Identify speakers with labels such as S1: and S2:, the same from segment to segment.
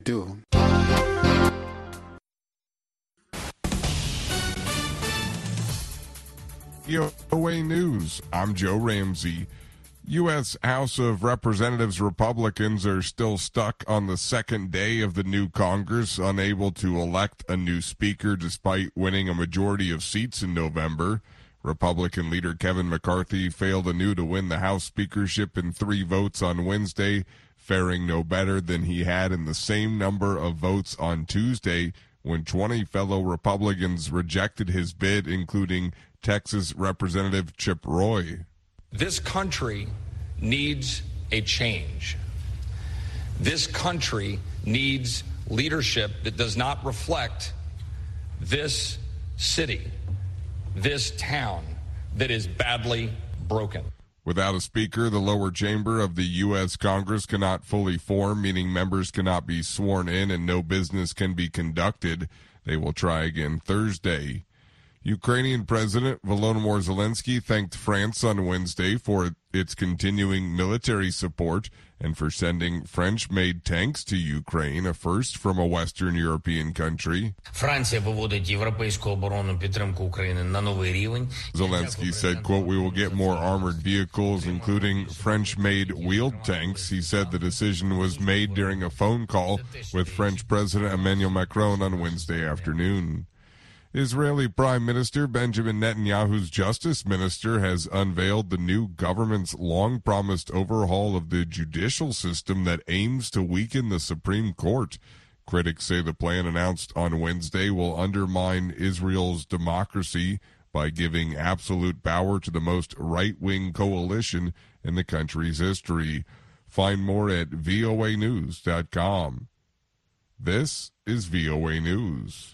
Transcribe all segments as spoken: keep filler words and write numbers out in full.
S1: do.
S2: V O A News, I'm Joe Ramsey. U S House of Representatives Republicans are still stuck on the second day of the new Congress, unable to elect a new speaker despite winning a majority of seats in November. Republican leader Kevin McCarthy failed anew to win the House speakership in three votes on Wednesday, faring no better than he had in the same number of votes on Tuesday when twenty fellow Republicans rejected his bid, including Texas Representative Chip Roy.
S3: This country needs a change. This country needs leadership that does not reflect this city, this town that is badly broken.
S2: Without a speaker, the lower chamber of the U S Congress cannot fully form, meaning members cannot be sworn in and no business can be conducted. They will try again Thursday. Ukrainian President Volodymyr Zelensky thanked France on Wednesday for its continuing military support and for sending French-made tanks to Ukraine, a first from a Western European country. Zelensky said, quote, "We will get more armored vehicles, including French-made wheeled tanks." He said the decision was made during a phone call with French President Emmanuel Macron on Wednesday afternoon. Israeli Prime Minister Benjamin Netanyahu's Justice Minister has unveiled the new government's long-promised overhaul of the judicial system that aims to weaken the Supreme Court. Critics say the plan announced on Wednesday will undermine Israel's democracy by giving absolute power to the most right-wing coalition in the country's history. Find more at V O A news dot com. This is V O A News.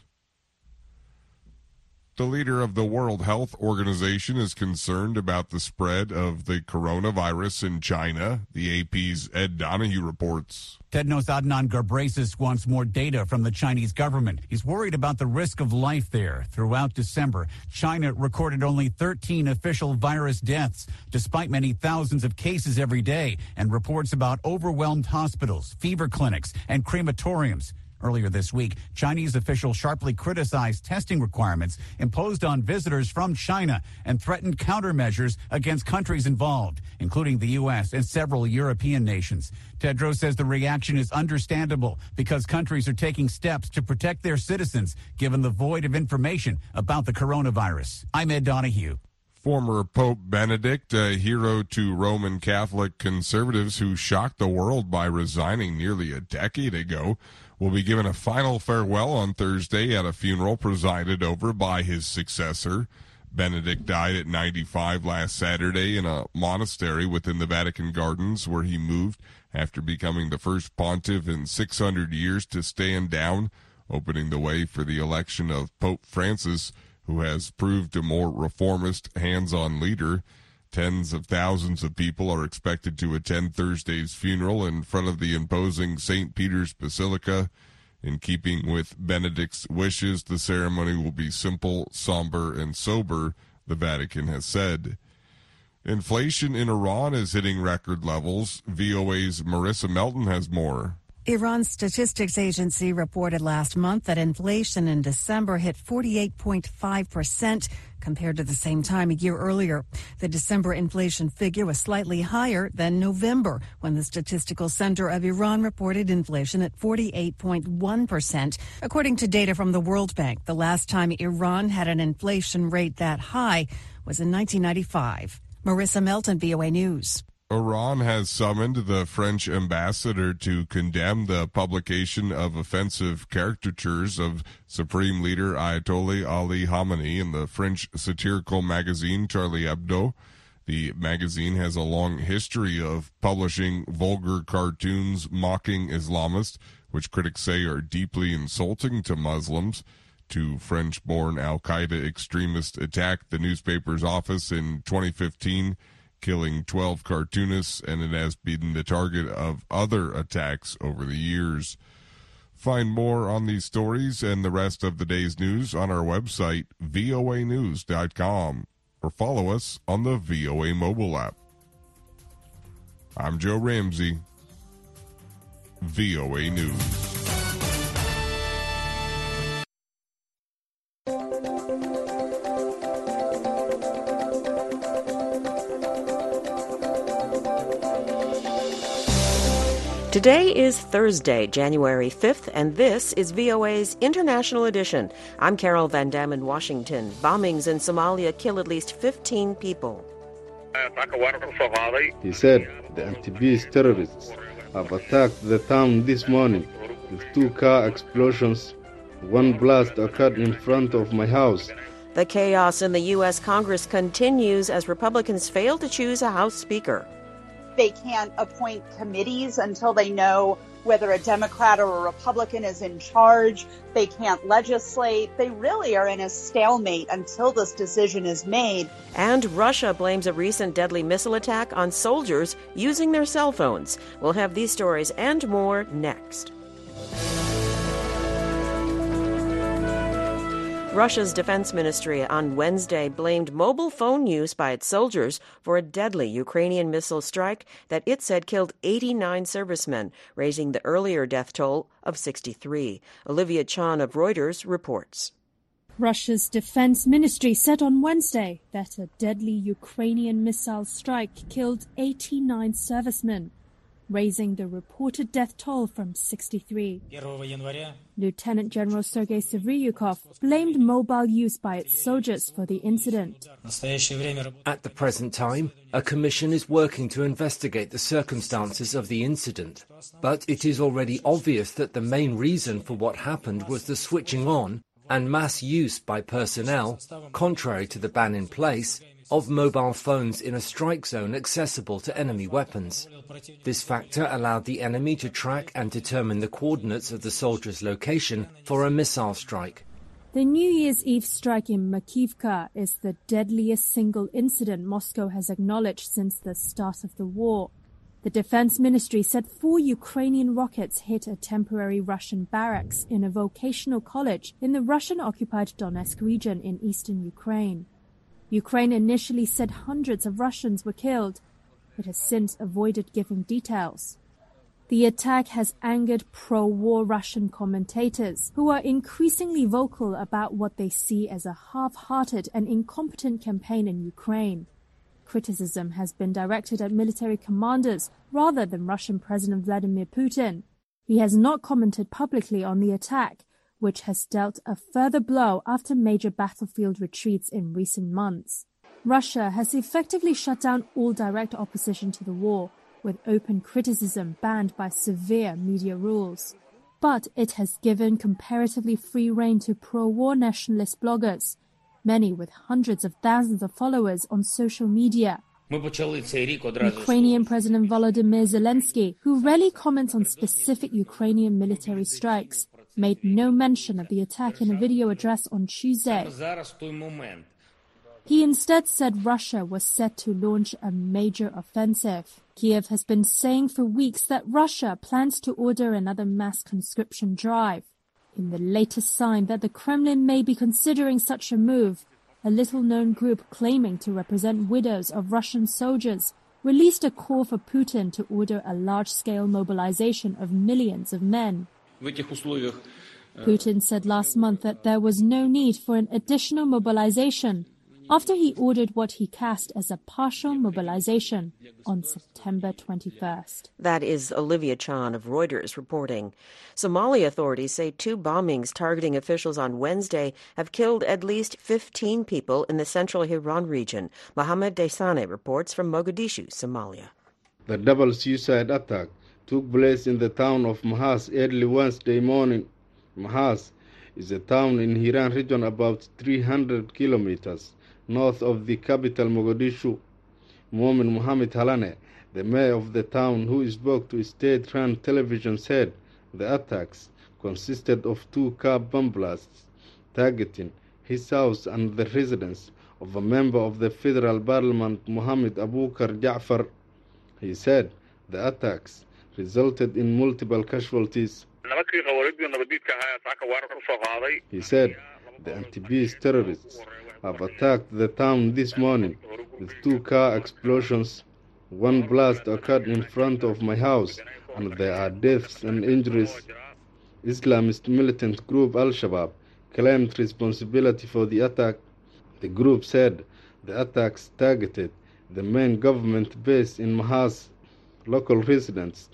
S2: The leader of the World Health Organization is concerned about the spread of the coronavirus in China. The A P's Ed Donahue reports.
S4: Tedros Adhanom Ghebreyesus wants more data from the Chinese government. He's worried about the risk of life there. Throughout December, China recorded only thirteen official virus deaths, despite many thousands of cases every day, and reports about overwhelmed hospitals, fever clinics, and crematoriums. Earlier this week, Chinese officials sharply criticized testing requirements imposed on visitors from China and threatened countermeasures against countries involved, including the U S and several European nations. Tedros says the reaction is understandable because countries are taking steps to protect their citizens, given the void of information about the coronavirus. I'm Ed Donahue.
S2: Former Pope Benedict, a hero to Roman Catholic conservatives who shocked the world by resigning nearly a decade ago, will be given a final farewell on Thursday at a funeral presided over by his successor. Benedict died at ninety-five last Saturday in a monastery within the Vatican Gardens, where he moved after becoming the first pontiff in six hundred years to stand down, opening the way for the election of Pope Francis, who has proved a more reformist, hands-on leader. Tens of thousands of people are expected to attend Thursday's funeral in front of the imposing Saint Peter's Basilica. In keeping with Benedict's wishes, the ceremony will be simple, somber, and sober, the Vatican has said. Inflation in Iran is hitting record levels. V O A's Marissa Melton has more.
S5: Iran's statistics agency reported last month that inflation in December hit forty-eight point five percent compared to the same time a year earlier. The December inflation figure was slightly higher than November, when the Statistical Center of Iran reported inflation at forty-eight point one percent. According to data from the World Bank, the last time Iran had an inflation rate that high was in nineteen ninety-five. Marissa Melton, V O A News.
S2: Iran has summoned the French ambassador to condemn the publication of offensive caricatures of Supreme Leader Ayatollah Ali Khamenei in the French satirical magazine Charlie Hebdo. The magazine has a long history of publishing vulgar cartoons mocking Islamists, which critics say are deeply insulting to Muslims. Two French-born al-Qaeda extremists attacked the newspaper's office in twenty fifteen, killing twelve cartoonists, and it has been the target of other attacks over the years. Find more on these stories and the rest of the day's news on our website, V O A news dot com, or follow us on the V O A mobile app. I'm Joe Ramsey, V O A News.
S1: Today is Thursday, January fifth, and this is V O A's International Edition. I'm Carol Van Dam in Washington. Bombings in Somalia kill at least fifteen people.
S6: He said the anti-peace terrorists have attacked the town this morning with two car explosions. One blast occurred in front of my house.
S1: The chaos in the U S Congress continues as Republicans fail to choose a House Speaker.
S7: They can't appoint committees until they know whether a Democrat or a Republican is in charge. They can't legislate. They really are in a stalemate until this decision is made.
S1: And Russia blames a recent deadly missile attack on soldiers using their cell phones. We'll have these stories and more next. Russia's defense ministry on Wednesday blamed mobile phone use by its soldiers for a deadly Ukrainian missile strike that it said killed eighty-nine servicemen, raising the earlier death toll of sixty-three. Olivia Chan of Reuters reports.
S8: Russia's defense ministry said on Wednesday that a deadly Ukrainian missile strike killed eighty-nine servicemen, raising the reported death toll from sixty-three. Lieutenant General Sergei Savryukov blamed mobile use by its soldiers for the incident.
S9: At the present time, a commission is working to investigate the circumstances of the incident, but it is already obvious that the main reason for what happened was the switching on and mass use by personnel, contrary to the ban in place, of mobile phones in a strike zone accessible to enemy weapons. This factor allowed the enemy to track and determine the coordinates of the soldiers' location for a missile strike.
S8: The New Year's Eve strike in Makivka is the deadliest single incident Moscow has acknowledged since the start of the war. The defense ministry said four Ukrainian rockets hit a temporary Russian barracks in a vocational college in the Russian-occupied Donetsk region in eastern Ukraine. Ukraine initially said hundreds of Russians were killed. It has since avoided giving details. The attack has angered pro-war Russian commentators, who are increasingly vocal about what they see as a half-hearted and incompetent campaign in Ukraine. Criticism has been directed at military commanders rather than Russian President Vladimir Putin. He has not commented publicly on the attack, which has dealt a further blow after major battlefield retreats in recent months. Russia has effectively shut down all direct opposition to the war, with open criticism banned by severe media rules. But it has given comparatively free rein to pro-war nationalist bloggers, many with hundreds of thousands of followers on social media. Ukrainian President Volodymyr Zelensky, who rarely comments on specific Ukrainian military strikes, made no mention of the attack in a video address on Tuesday. He instead said Russia was set to launch a major offensive. Kiev has been saying for weeks that Russia plans to order another mass conscription drive. In the latest sign that the Kremlin may be considering such a move, a little-known group claiming to represent widows of Russian soldiers released a call for Putin to order a large-scale mobilization of millions of men. Putin said last month that there was no need for an additional mobilization after he ordered what he cast as a partial mobilization on September twenty-first.
S1: That is Olivia Chan of Reuters reporting. Somali authorities say two bombings targeting officials on Wednesday have killed at least fifteen people in the central Hiran region. Mohammed Desane reports from Mogadishu, Somalia.
S6: The double suicide attack took place in the town of Mahas early Wednesday morning. Mahas is a town in Hiran region about three hundred kilometers north of the capital Mogadishu. Momin Mohammed Halane, the mayor of the town, who spoke to state-run television, said the attacks consisted of two car bomb blasts targeting his house and the residence of a member of the federal parliament, Mohammed Abukar Ja'far. He said the attacks resulted in multiple casualties. He said the anti-peace terrorists have attacked the town this morning with two car explosions. One blast occurred in front of my house, and there are deaths and injuries. Islamist militant group Al-Shabaab claimed responsibility for the attack. The group said the attacks targeted the main government base in Mahas. Local residents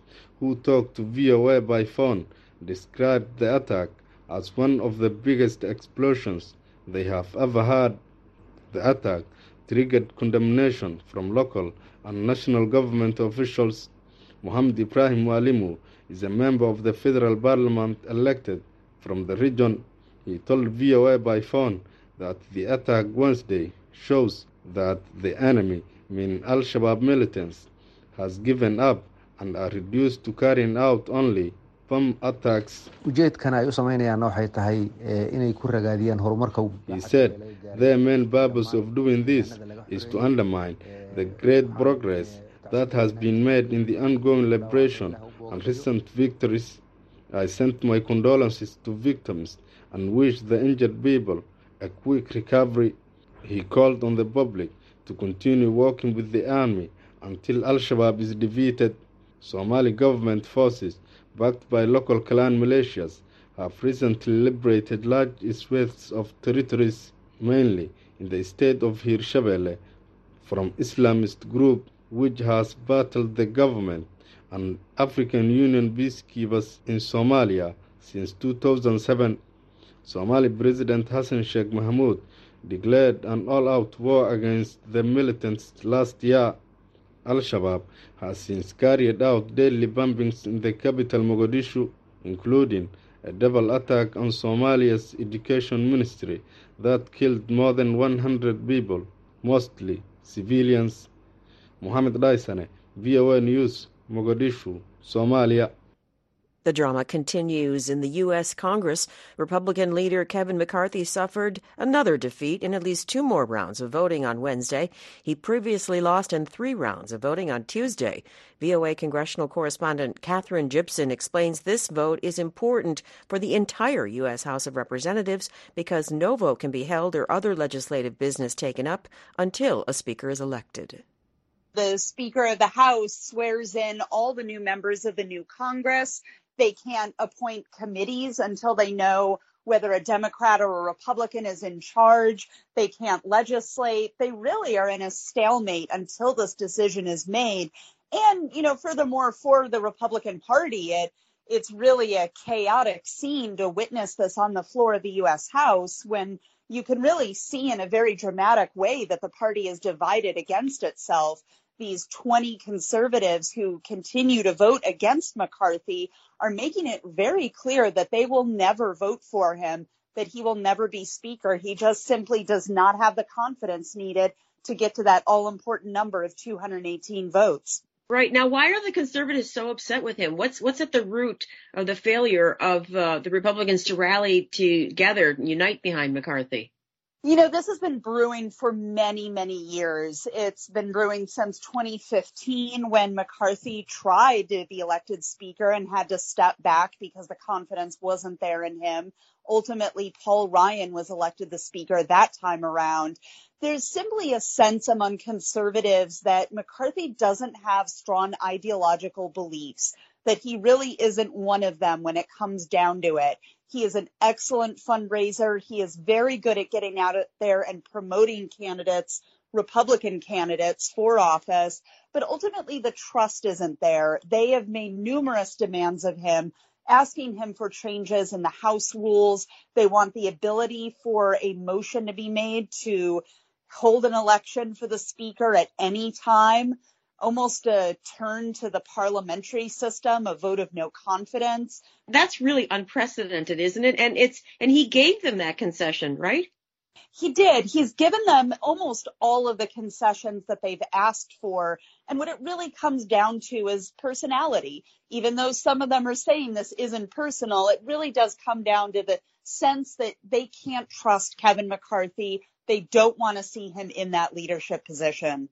S6: who talked to V O A by phone, described the attack as one of the biggest explosions they have ever had. The attack triggered condemnation from local and national government officials. Mohamed Ibrahim Walimu is a member of the federal parliament elected from the region. He told V O A by phone that the attack Wednesday shows that the enemy, meaning Al-Shabaab militants, has given up and are reduced to carrying out only bomb attacks.
S10: ujeedkan ay u sameynayaan waxay tahay inay ku ragaadiyaan horumarka.
S6: He said their main purpose of doing this is to undermine the great progress that has been made in the ongoing liberation and recent victories. I sent my condolences to victims and wish the injured people a quick recovery. He called on the public to continue working with the army until Al-Shabaab is defeated. Somali government forces, backed by local clan militias, have recently liberated large swathes of territories, mainly in the state of Hirshabelle, from Islamist group which has battled the government and African Union peacekeepers in Somalia since two thousand seven. Somali President Hassan Sheikh Mohamud declared an all-out war against the militants last year. Al-Shabaab has since carried out deadly bombings in the capital Mogadishu, including a double attack on Somalia's education ministry that killed more than one hundred people, mostly civilians. Mohamed Daisane, V O A News, Mogadishu, Somalia.
S1: The drama continues in the U S Congress. Republican leader Kevin McCarthy suffered another defeat in at least two more rounds of voting on Wednesday. He previously lost in three rounds of voting on Tuesday. V O A congressional correspondent Catherine Gibson explains this vote is important for the entire U S House of Representatives because no vote can be held or other legislative business taken up until a speaker is elected.
S7: The Speaker of the House swears in all the new members of the new Congress. They can't appoint committees until they know whether a Democrat or a Republican is in charge. They can't legislate. They really are in a stalemate until this decision is made. And, you know, furthermore, for the Republican Party, it it's really a chaotic scene to witness this on the floor of the U S House when you can really see in a very dramatic way that the party is divided against itself. These twenty conservatives who continue to vote against McCarthy are making it very clear that they will never vote for him, that he will never be speaker. He just simply does not have the confidence needed to get to that all-important number of two hundred eighteen votes.
S11: Right. Now, why are the conservatives so upset with him? What's what's at the root of the failure of uh, the Republicans to rally together and unite behind McCarthy?
S7: You know, this has been brewing for many, many years. It's been brewing since twenty fifteen when McCarthy tried to be elected speaker and had to step back because the confidence wasn't there in him. Ultimately, Paul Ryan was elected the speaker that time around. There's simply a sense among conservatives that McCarthy doesn't have strong ideological beliefs, that he really isn't one of them when it comes down to it. He is an excellent fundraiser. He is very good at getting out there and promoting candidates, Republican candidates, for office. But ultimately, the trust isn't there. They have made numerous demands of him, asking him for changes in the House rules. They want the ability for a motion to be made to hold an election for the speaker at any time. Almost a turn to the parliamentary system, a vote of no confidence.
S11: That's really unprecedented, isn't it? And it's and he gave them that concession, right?
S7: He did. He's given them almost all of the concessions that they've asked for. And what it really comes down to is personality. Even though some of them are saying this isn't personal, it really does come down to the sense that they can't trust Kevin McCarthy. They don't want to see him in that leadership position.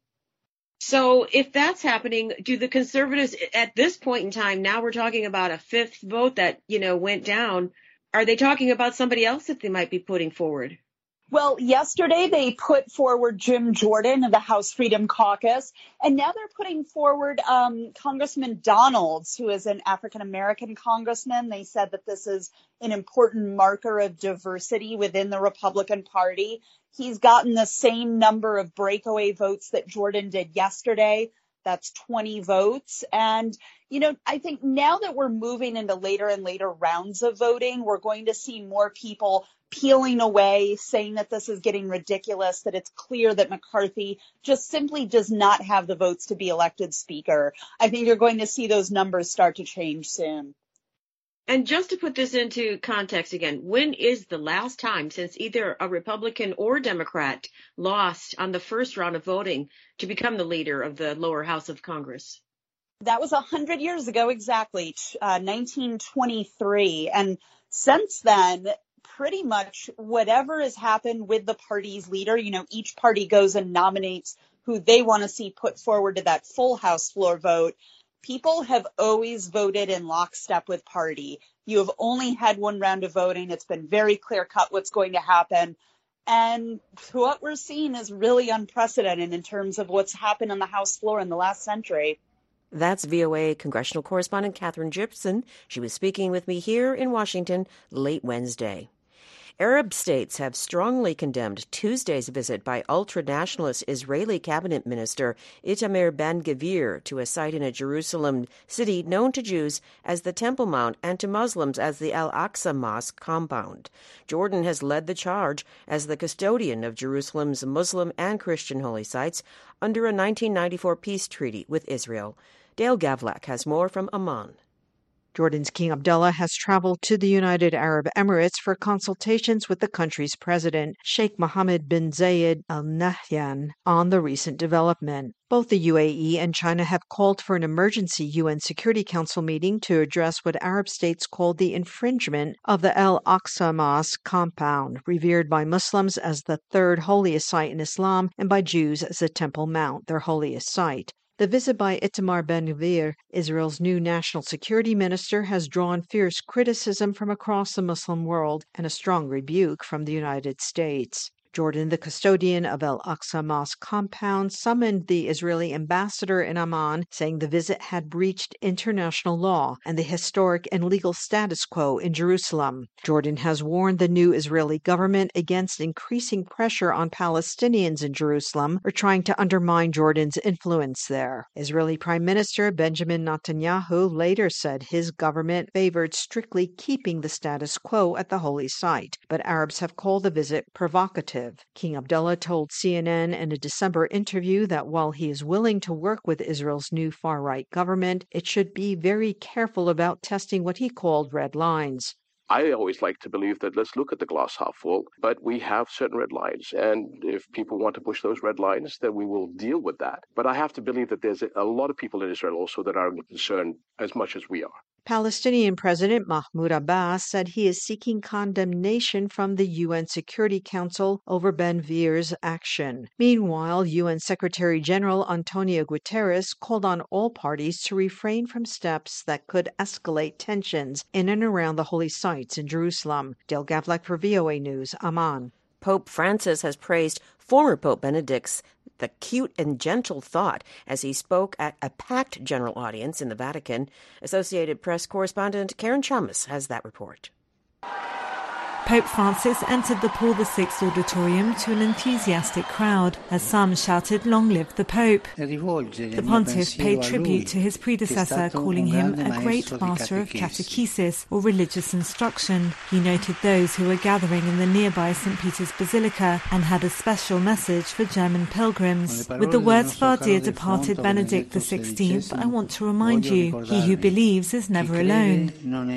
S11: So if that's happening, do the conservatives at this point in time, now we're talking about a fifth vote that, you know, went down. Are they talking about somebody else that they might be putting forward?
S7: Well, yesterday they put forward Jim Jordan of the House Freedom Caucus, and now they're putting forward um, Congressman Donalds, who is an African-American congressman. They said that this is an important marker of diversity within the Republican Party. He's gotten the same number of breakaway votes that Jordan did yesterday, That's twenty votes. And, you know, I think now that we're moving into later and later rounds of voting, we're going to see more people peeling away, saying that this is getting ridiculous, that it's clear that McCarthy just simply does not have the votes to be elected speaker. I think you're going to see those numbers start to change soon.
S11: And just to put this into context again, when is the last time since either a Republican or Democrat lost on the first round of voting to become the leader of the lower house of Congress?
S7: That was one hundred years ago exactly, uh, nineteen twenty-three. And since then, pretty much whatever has happened with the party's leader, you know, each party goes and nominates who they want to see put forward to that full House floor vote. People have always voted in lockstep with party. You have only had one round of voting. It's been very clear cut what's going to happen. And what we're seeing is really unprecedented in terms of what's happened on the House floor in the last century.
S1: That's V O A congressional correspondent Catherine Gibson. She was speaking with me here in Washington late Wednesday. Arab states have strongly condemned Tuesday's visit by ultra-nationalist Israeli cabinet minister Itamar Ben-Gvir to a site in a Jerusalem city known to Jews as the Temple Mount and to Muslims as the Al-Aqsa Mosque compound. Jordan has led the charge as the custodian of Jerusalem's Muslim and Christian holy sites under a nineteen ninety-four peace treaty with Israel. Dale Gavlak has more from Amman.
S12: Jordan's King Abdullah has traveled to the United Arab Emirates for consultations with the country's president, Sheikh Mohammed bin Zayed Al Nahyan, on the recent development. Both the U A E and China have called for an emergency U N Security Council meeting to address what Arab states called the infringement of the Al-Aqsa Mosque compound, revered by Muslims as the third holiest site in Islam and by Jews as the Temple Mount, their holiest site. The visit by Itamar Ben-Gvir, Israel's new national security minister, has drawn fierce criticism from across the Muslim world and a strong rebuke from the United States. Jordan, the custodian of Al-Aqsa Mosque compound, summoned the Israeli ambassador in Amman, saying the visit had breached international law and the historic and legal status quo in Jerusalem. Jordan has warned the new Israeli government against increasing pressure on Palestinians in Jerusalem or trying to undermine Jordan's influence there. Israeli Prime Minister Benjamin Netanyahu later said his government favored strictly keeping the status quo at the holy site, but Arabs have called the visit provocative. King Abdullah told C N N in a December interview that while he is willing to work with Israel's new far-right government, it should be very careful about testing what he called red lines.
S13: I always like to believe that let's look at the glass half full, but we have certain red lines. And if people want to push those red lines, then we will deal with that. But I have to believe that there's a lot of people in Israel also that are concerned as much as we are.
S12: Palestinian President Mahmoud Abbas said he is seeking condemnation from the U N Security Council over Ben-Gvir's action. Meanwhile, U N Secretary General Antonio Guterres called on all parties to refrain from steps that could escalate tensions in and around the holy sites in Jerusalem. Dale Gavlak for V O A News, Amman.
S1: Pope Francis has praised former Pope Benedict's the cute and gentle thought as he spoke at a packed general audience in the Vatican. Associated Press correspondent Karen Chamas has that report.
S14: Pope Francis entered the Paul the Sixth Auditorium to an enthusiastic crowd as some shouted, "Long live the Pope." The pontiff paid tribute to his predecessor, calling him a great master of catechesis, or religious instruction. He noted those who were gathering in the nearby Saint Peter's Basilica and had a special message for German pilgrims. With the words of our dear departed Benedict the sixteenth, I want to remind you, he who believes is never alone.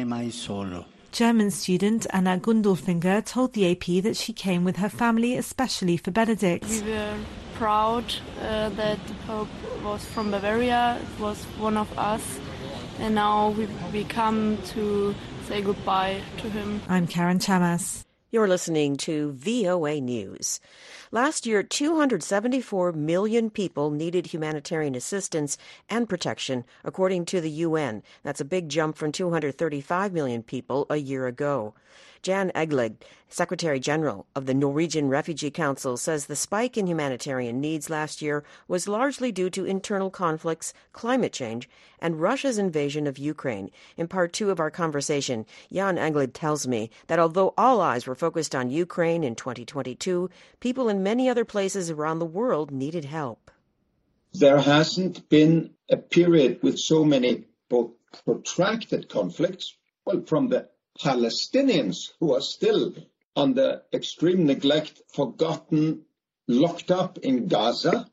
S14: German student Anna Gundelfinger told the A P that she came with her family especially for Benedict.
S15: We were proud uh, that the Pope was from Bavaria, was one of us, and now we, we come to say goodbye to him.
S14: I'm Karen Chamas.
S1: You're listening to V O A News. Last year, two hundred seventy-four million people needed humanitarian assistance and protection, according to the U N. That's a big jump from two hundred thirty-five million people a year ago. Jan Egeland, Secretary General of the Norwegian Refugee Council, says the spike in humanitarian needs last year was largely due to internal conflicts, climate change, and Russia's invasion of Ukraine. In part two of our conversation, Jan Egeland tells me that although all eyes were focused on Ukraine in twenty twenty-two, people in many other places around the world needed help.
S16: There hasn't been a period with so many both protracted conflicts, well, from the Palestinians who are still under extreme neglect, forgotten, locked up in Gaza,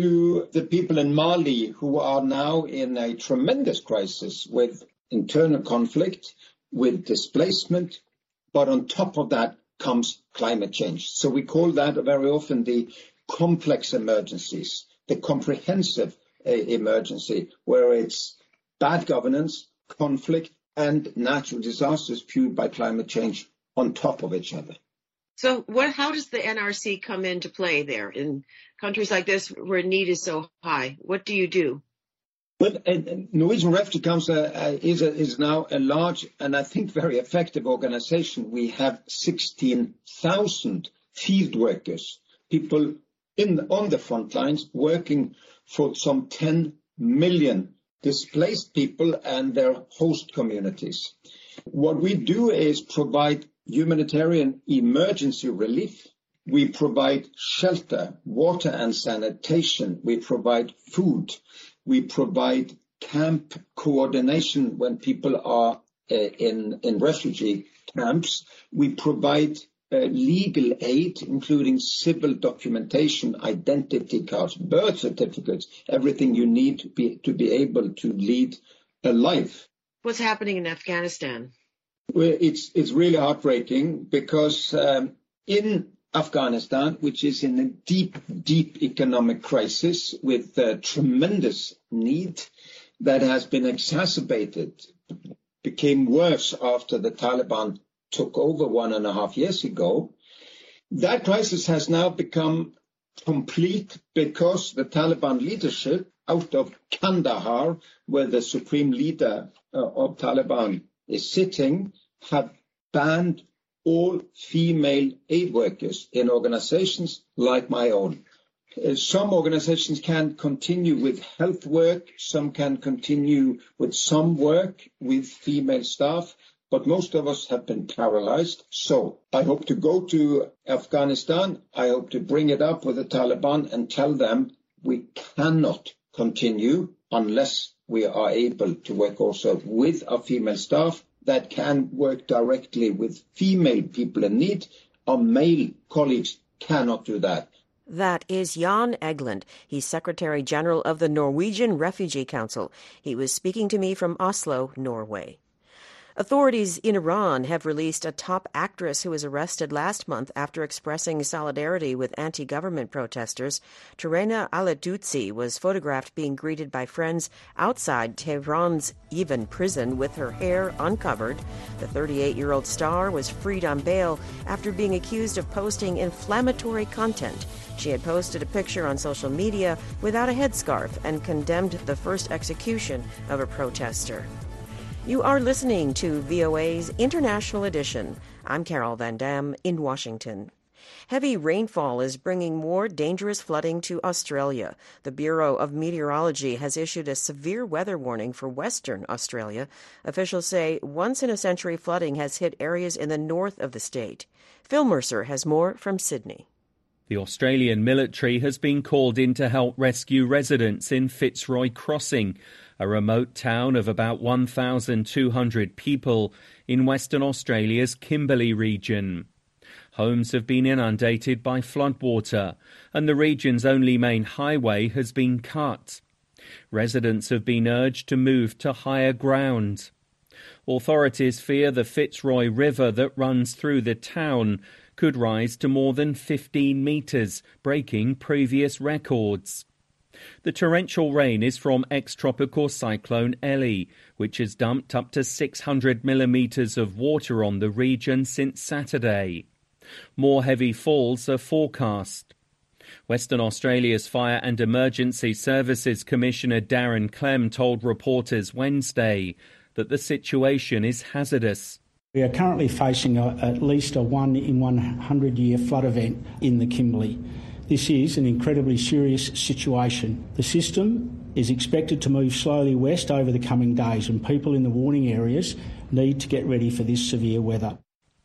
S16: to the people in Mali who are now in a tremendous crisis with internal conflict, with displacement, but on top of that comes climate change. So we call that very often the complex emergencies, the comprehensive uh, emergency, where it's bad governance, conflict, and natural disasters fueled by climate change on top of each other.
S11: So what, how does the N R C come into play there in countries like this where need is so high? What do you do?
S16: Well, uh, Norwegian Refugee Council uh, is, a, is now a large and I think very effective organization. We have sixteen thousand field workers, people in the, on the front lines working for some ten million displaced people and their host communities. What we do is provide humanitarian emergency relief. We provide shelter, water and sanitation. We provide food. We provide camp coordination when people are uh, in, in refugee camps. We provide uh, legal aid, including civil documentation, identity cards, birth certificates, everything you need to be, to be able to lead a life.
S11: What's happening in Afghanistan?
S16: Well, it's, it's really heartbreaking because um, in Afghanistan, which is in a deep, deep economic crisis with uh, tremendous need that has been exacerbated, became worse after the Taliban took over one and a half years ago. That crisis has now become complete because the Taliban leadership out of Kandahar, where the supreme leader uh, of Taliban is sitting, have banned all female aid workers in organizations like my own. Uh, some organizations can continue with health work, some can continue with some work with female staff, but most of us have been paralyzed. So I hope to go to Afghanistan. I hope to bring it up with the Taliban and tell them we cannot continue unless we are able to work also with our female staff that can work directly with female people in need. Our male colleagues cannot do that.
S1: That is Jan Egeland. He's Secretary General of the Norwegian Refugee Council. He was speaking to me from Oslo, Norway. Authorities in Iran have released a top actress who was arrested last month after expressing solidarity with anti-government protesters. Terena Aladutsi was photographed being greeted by friends outside Tehran's Evin prison with her hair uncovered. The thirty-eight-year-old star was freed on bail after being accused of posting inflammatory content. She had posted a picture on social media without a headscarf and condemned the first execution of a protester. You are listening to V O A's International Edition. I'm Carol Van Dam in Washington. Heavy rainfall is bringing more dangerous flooding to Australia. The Bureau of Meteorology has issued a severe weather warning for Western Australia. Officials say once-in-a-century flooding has hit areas in the north of the state. Phil Mercer has more from Sydney.
S17: The Australian military has been called in to help rescue residents in Fitzroy Crossing, a remote town of about one thousand two hundred people in Western Australia's Kimberley region. Homes have been inundated by floodwater, and the region's only main highway has been cut. Residents have been urged to move to higher ground. Authorities fear the Fitzroy River that runs through the town could rise to more than fifteen metres, breaking previous records. The torrential rain is from ex-tropical cyclone Ellie, which has dumped up to six hundred millimetres of water on the region since Saturday. More heavy falls are forecast. Western Australia's Fire and Emergency Services Commissioner Darren Clem told reporters Wednesday that the situation is hazardous.
S18: We are currently facing a, at least a one in one hundred year flood event in the Kimberley. This is an incredibly serious situation. The system is expected to move slowly west over the coming days, and people in the warning areas need to get ready for this severe weather.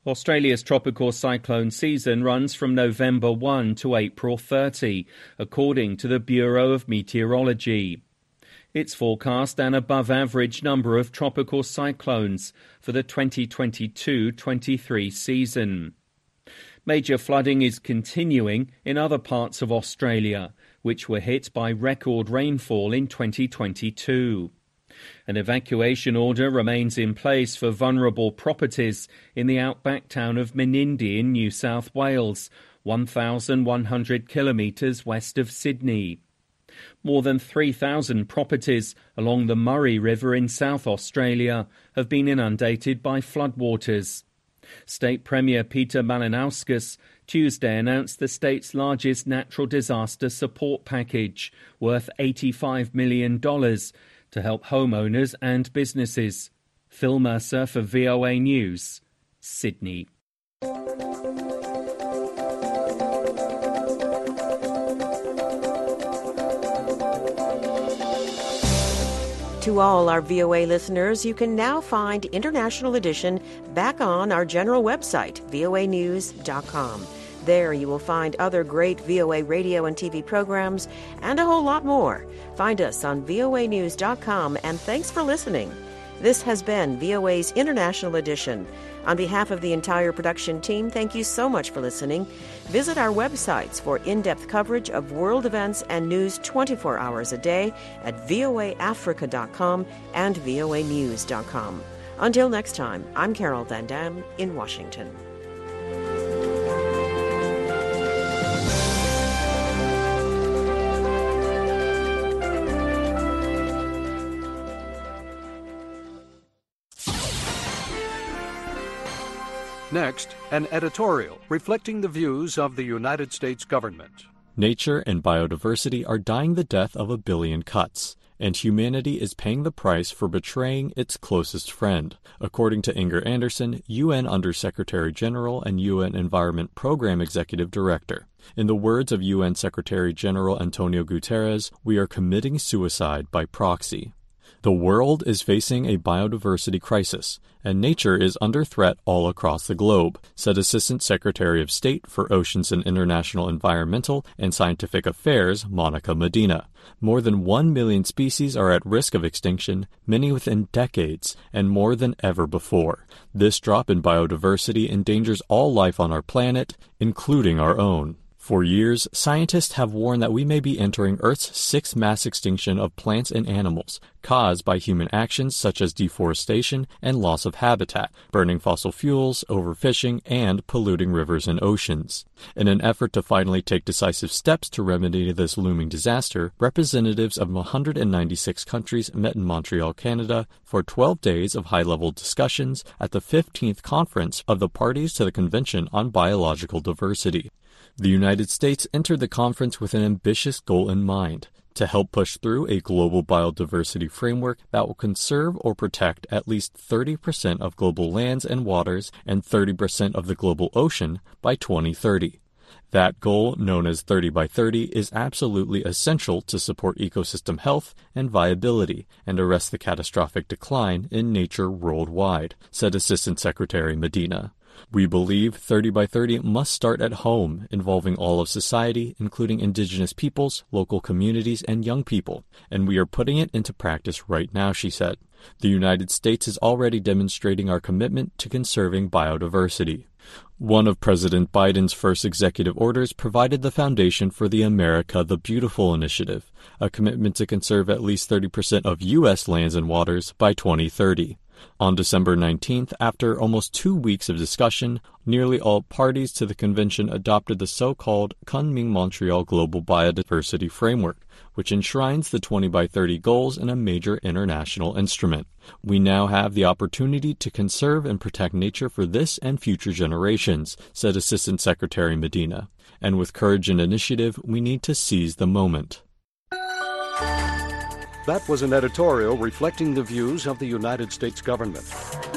S17: Australia's tropical cyclone season runs from November first to April thirtieth, according to the Bureau of Meteorology. It's forecast an above-average number of tropical cyclones for the twenty twenty-two twenty-three season. Major flooding is continuing in other parts of Australia, which were hit by record rainfall in twenty twenty-two. An evacuation order remains in place for vulnerable properties in the outback town of Menindee in New South Wales, one thousand one hundred kilometres west of Sydney. More than three thousand properties along the Murray River in South Australia have been inundated by floodwaters. State Premier Peter Malinauskas Tuesday announced the state's largest natural disaster support package, worth eighty-five million dollars, to help homeowners and businesses. Phil Mercer for V O A News, Sydney.
S1: To all our V O A listeners, you can now find International Edition back on our general website, V O A news dot com. There you will find other great V O A radio and T V programs and a whole lot more. Find us on V O A news dot com, and thanks for listening. This has been V O A's International Edition. On behalf of the entire production team, thank you so much for listening. Visit our websites for in-depth coverage of world events and news twenty-four hours a day at V O A Africa dot com and V O A news dot com. Until next time, I'm Carol Van Dam in Washington.
S19: Next, an editorial reflecting the views of the United States government.
S20: Nature and biodiversity are dying the death of a billion cuts, and humanity is paying the price for betraying its closest friend, according to Inger Anderson, U N Undersecretary General and U N Environment Program Executive Director. In the words of U N Secretary General Antonio Guterres, we are committing suicide by proxy. The world is facing a biodiversity crisis, and nature is under threat all across the globe, said Assistant Secretary of State for Oceans and International Environmental and Scientific Affairs, Monica Medina. More than one million species are at risk of extinction, many within decades, and more than ever before. This drop in biodiversity endangers all life on our planet, including our own. For years, scientists have warned that we may be entering Earth's sixth mass extinction of plants and animals, caused by human actions such as deforestation and loss of habitat, burning fossil fuels, overfishing, and polluting rivers and oceans. In an effort to finally take decisive steps to remedy this looming disaster, representatives of one hundred ninety-six countries met in Montreal, Canada, for twelve days of high-level discussions at the fifteenth Conference of the Parties to the Convention on Biological Diversity. The United States entered the conference with an ambitious goal in mind: to help push through a global biodiversity framework that will conserve or protect at least thirty percent of global lands and waters and thirty percent of the global ocean by twenty thirty. That goal, known as thirty by thirty, is absolutely essential to support ecosystem health and viability and arrest the catastrophic decline in nature worldwide, said Assistant Secretary Medina. We believe thirty by thirty must start at home, involving all of society, including indigenous peoples, local communities, and young people, and we are putting it into practice right now, she said. The United States is already demonstrating our commitment to conserving biodiversity. One of President Biden's first executive orders provided the foundation for the America the Beautiful initiative, a commitment to conserve at least thirty percent of U S lands and waters by twenty thirty. On December nineteenth, after almost two weeks of discussion, nearly all parties to the convention adopted the so-called Kunming-Montreal Global Biodiversity Framework, which enshrines the twenty by thirty goals in a major international instrument. We now have the opportunity to conserve and protect nature for this and future generations, said Assistant Secretary Medina. And with courage and initiative, we need to seize the moment.
S19: That was an editorial reflecting the views of the United States government.